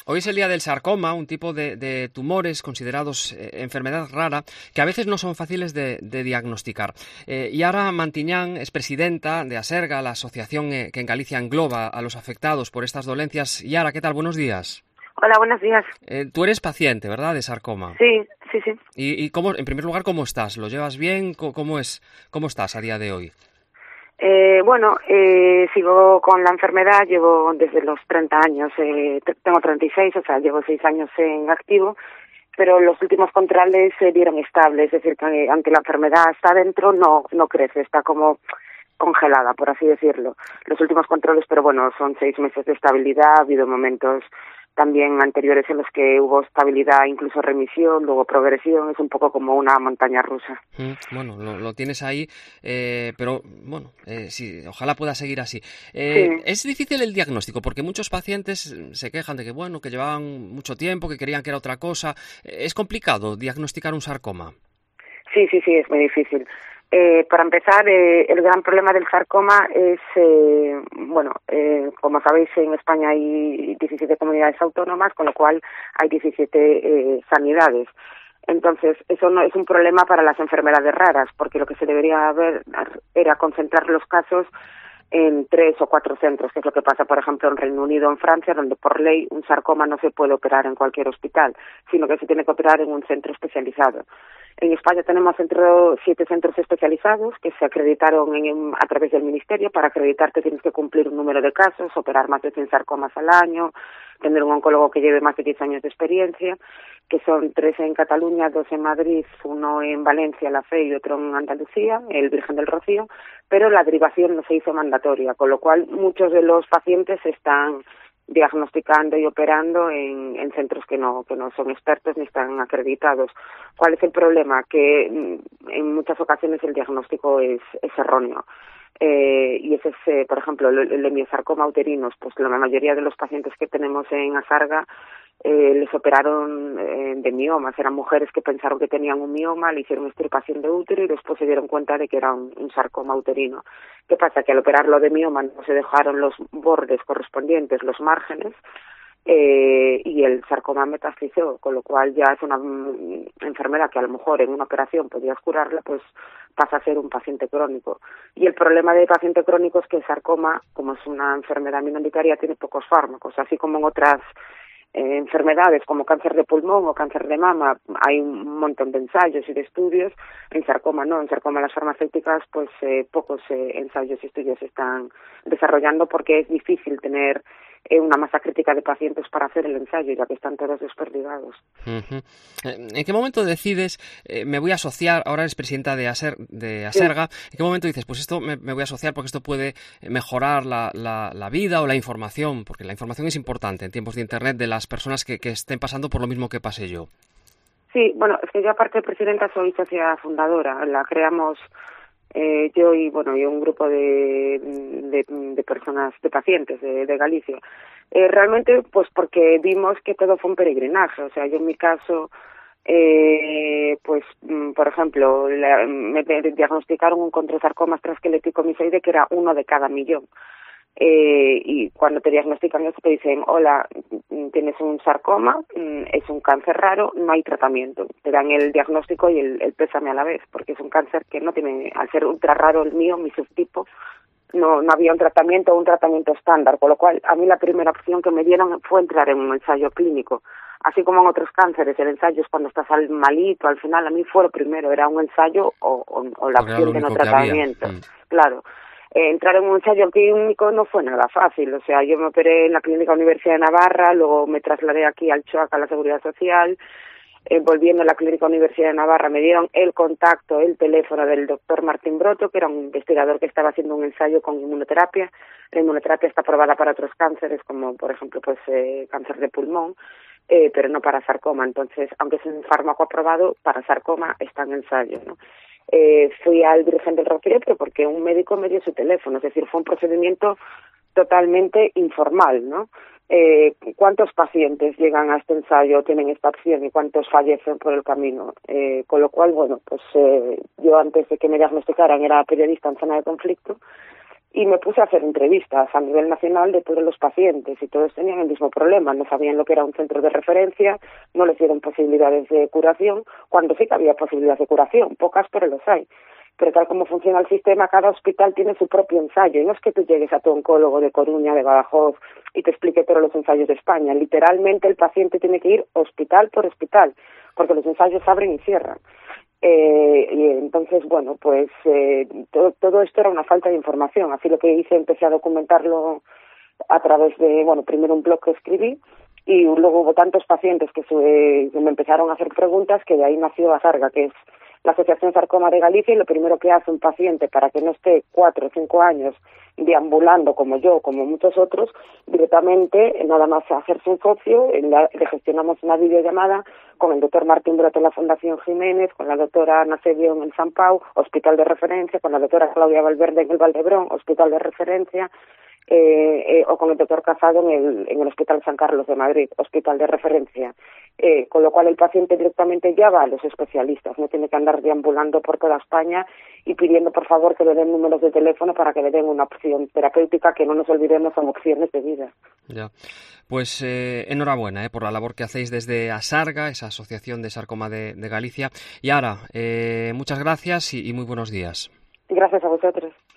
Hoy es el día del sarcoma, un tipo de tumores considerados enfermedad rara, que a veces no son fáciles de diagnosticar. Yara Mantiñán es presidenta de Aserga, la asociación que en Galicia engloba a los afectados por estas dolencias. Yara, ¿qué tal? Buenos días. Hola, buenos días. Tú eres paciente, ¿verdad?, de sarcoma. Sí. ¿Y cómo, en primer lugar, cómo estás? ¿Lo llevas bien? ¿Cómo estás a día de hoy? Sigo con la enfermedad, llevo desde los 30 años, tengo 36, o sea, llevo 6 años en activo, pero los últimos controles se dieron estables, es decir, que aunque la enfermedad está dentro, no crece, está como congelada, por así decirlo. Los últimos controles, pero bueno, son 6 meses de estabilidad, ha habido momentos también anteriores en los que hubo estabilidad, incluso remisión, luego progresión, es un poco como una montaña rusa. Bueno, lo tienes ahí, pero bueno, sí, ojalá pueda seguir así. Sí. Es difícil el diagnóstico porque muchos pacientes se quejan de que llevaban mucho tiempo, que creían que era otra cosa. ¿Es complicado diagnosticar un sarcoma? Sí, es muy difícil. Para empezar, el gran problema del sarcoma es, como sabéis, en España hay 17 comunidades autónomas, con lo cual hay 17 sanidades. Entonces, eso no es un problema para las enfermedades raras, porque lo que se debería haber era concentrar los casos en 3 o 4 centros, que es lo que pasa, por ejemplo, en Reino Unido o en Francia, donde por ley un sarcoma no se puede operar en cualquier hospital, sino que se tiene que operar en un centro especializado. En España tenemos 7 centros especializados que se acreditaron a través del Ministerio. Para acreditarte tienes que cumplir un número de casos, operar más de 100 sarcomas al año, tener un oncólogo que lleve más de 10 años de experiencia, que son 3 en Cataluña, 2 en Madrid, 1 en Valencia, La Fe, y otro en Andalucía, el Virgen del Rocío, pero la derivación no se hizo mandatoria, con lo cual muchos de los pacientes están diagnosticando y operando en centros que no son expertos ni están acreditados. ¿Cuál es el problema? Que en muchas ocasiones el diagnóstico es erróneo. Y ese es, por ejemplo, el hemiosarcoma uterinos, pues la mayoría de los pacientes que tenemos en Asarga les operaron de miomas, eran mujeres que pensaron que tenían un mioma, le hicieron extirpación de útero y después se dieron cuenta de que era un sarcoma uterino. ¿Qué pasa? Que al operarlo de mioma no se dejaron los bordes correspondientes, los márgenes, y el sarcoma metastizó, con lo cual ya es una enfermedad que a lo mejor en una operación podías curarla, pues pasa a ser un paciente crónico. Y el problema del paciente crónico es que el sarcoma, como es una enfermedad minoritaria, tiene pocos fármacos, así como en otras enfermedades como cáncer de pulmón o cáncer de mama hay un montón de ensayos y de estudios. En sarcoma no, en sarcoma las farmacéuticas pues pocos ensayos y estudios se están desarrollando porque es difícil tener una masa crítica de pacientes para hacer el ensayo, ya que están todos desperdigados. Uh-huh. ¿En qué momento decides, me voy a asociar, ahora eres presidenta de Aserga, sí. ¿En qué momento dices, pues esto me voy a asociar porque esto puede mejorar la vida o la información? Porque la información es importante en tiempos de Internet de las personas que estén pasando por lo mismo que pasé yo. Sí, bueno, es que yo aparte de presidenta soy socia fundadora, la creamos yo y un grupo de personas, de pacientes de Galicia. Realmente pues porque vimos que todo fue un peregrinaje, o sea, yo en mi caso por ejemplo, me diagnosticaron un condrosarcoma transesquelético misoide que era 1 de cada 1.000.000. Y cuando te diagnostican eso te dicen, hola, tienes un sarcoma, es un cáncer raro, no hay tratamiento. Te dan el diagnóstico y el pésame a la vez, porque es un cáncer que no tiene, al ser ultra raro el mío, mi subtipo, no había un tratamiento estándar, con lo cual a mí la primera opción que me dieron fue entrar en un ensayo clínico. Así como en otros cánceres, el ensayo es cuando estás malito, al final a mí fue lo primero, era un ensayo o la opción de no tratamiento. Claro. Entrar en un ensayo clínico no fue nada fácil, o sea, yo me operé en la Clínica Universidad de Navarra, luego me trasladé aquí al CHOAC, a la Seguridad Social, volviendo a la Clínica Universidad de Navarra me dieron el contacto, el teléfono del doctor Martín Broto, que era un investigador que estaba haciendo un ensayo con inmunoterapia. La inmunoterapia está aprobada para otros cánceres, como por ejemplo cáncer de pulmón, pero no para sarcoma, entonces, aunque es un fármaco aprobado, para sarcoma está en ensayo, ¿no? Fui al Virgen del Rocío, pero porque un médico me dio su teléfono, es decir, fue un procedimiento totalmente informal, ¿no? ¿Cuántos pacientes llegan a este ensayo, tienen esta opción y cuántos fallecen por el camino? Con lo cual, yo antes de que me diagnosticaran era periodista en zona de conflicto y me puse a hacer entrevistas a nivel nacional de todos los pacientes y todos tenían el mismo problema, no sabían lo que era un centro de referencia, no les dieron posibilidades de curación, cuando sí que había posibilidades de curación, pocas pero los hay. Pero tal como funciona el sistema, cada hospital tiene su propio ensayo, y no es que tú llegues a tu oncólogo de Coruña, de Badajoz, y te explique todos los ensayos de España, literalmente el paciente tiene que ir hospital por hospital, porque los ensayos abren y cierran. Y entonces, bueno, pues todo esto era una falta de información. Así lo que hice, empecé a documentarlo a través de, bueno, primero un blog que escribí y luego hubo tantos pacientes que me empezaron a hacer preguntas que de ahí nació ASARGA, que es la Asociación Sarcoma de Galicia, y lo primero que hace un paciente para que no esté 4 o 5 años deambulando como yo, como muchos otros, directamente, nada más hacerse un socio, le gestionamos una videollamada con el doctor Martín Broto en la Fundación Jiménez, con la doctora Ana Sebio en el San Pau, hospital de referencia, con la doctora Claudia Valverde en el Valdebrón, hospital de referencia, o con el doctor Casado en el Hospital San Carlos de Madrid, hospital de referencia. Con lo cual el paciente directamente ya va a los especialistas, no tiene que andar deambulando por toda España y pidiendo por favor que le den números de teléfono para que le den una opción terapéutica, que no nos olvidemos son opciones de vida. Ya. Pues enhorabuena por la labor que hacéis desde ASARGA, esa Asociación de Sarcoma de Galicia. Y ahora, muchas gracias y muy buenos días. Gracias a vosotros.